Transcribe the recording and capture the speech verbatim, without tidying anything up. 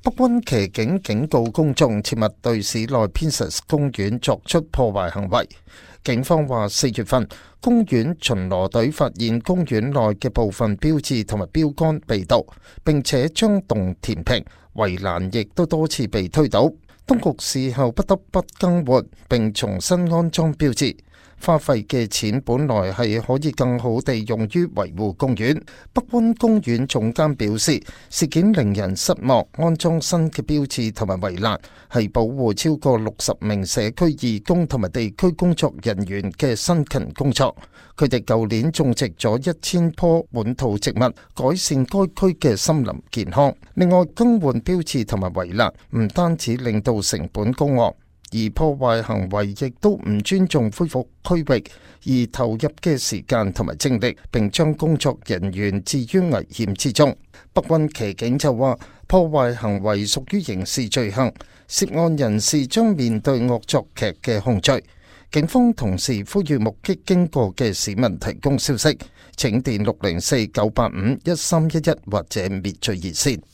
北溫騎警警告公眾切勿對市內 Princess 公園作出破壞行為。警方話四月份公園巡邏隊發現公園內嘅部分標誌同埋標杆被盜，並且將洞填平，圍欄亦都多次被推倒。當局事後不得不更換並重新安裝標誌，花費嘅錢本來係可以更好地用於維護公園。北溫公園總監表示，事件令人失望，安裝新嘅標誌同埋圍欄係保護超過六十名社區義工同埋地區工作人員嘅辛勤工作。佢哋舊年種植咗一千棵本土植物，改善該區嘅森林健康。另外，更換標誌同埋圍欄唔單止令到成本高昂，而破壞行為亦都唔尊重恢復區域而投入嘅時間同埋精力，並將工作人員置於危險之中。北溫騎警就話，破壞行為屬於刑事罪行，涉案人士將面對惡作劇嘅控罪。警方同時呼籲目擊經過嘅市民提供消息，請電六零四九八五一三一一或者滅罪熱線。